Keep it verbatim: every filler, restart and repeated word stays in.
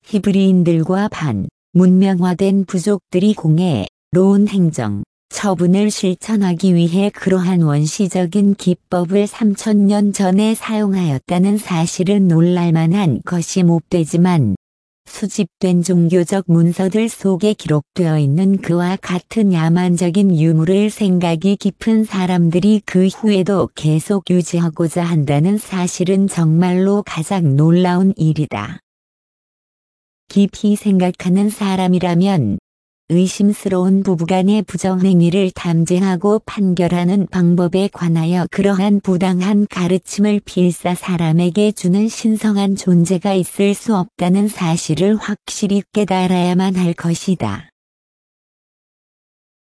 히브리인들과 반, 문명화된 부족들이 공의로운 행정, 처분을 실천하기 위해 그러한 원시적인 기법을 삼천 년 전에 사용하였다는 사실은 놀랄만한 것이 못되지만 수집된 종교적 문서들 속에 기록되어 있는 그와 같은 야만적인 유물을 생각이 깊은 사람들이 그 후에도 계속 유지하고자 한다는 사실은 정말로 가장 놀라운 일이다. 깊이 생각하는 사람이라면 의심스러운 부부간의 부정행위를 탐지하고 판결하는 방법에 관하여 그러한 부당한 가르침을 필사 사람에게 주는 신성한 존재가 있을 수 없다는 사실을 확실히 깨달아야만 할 것이다.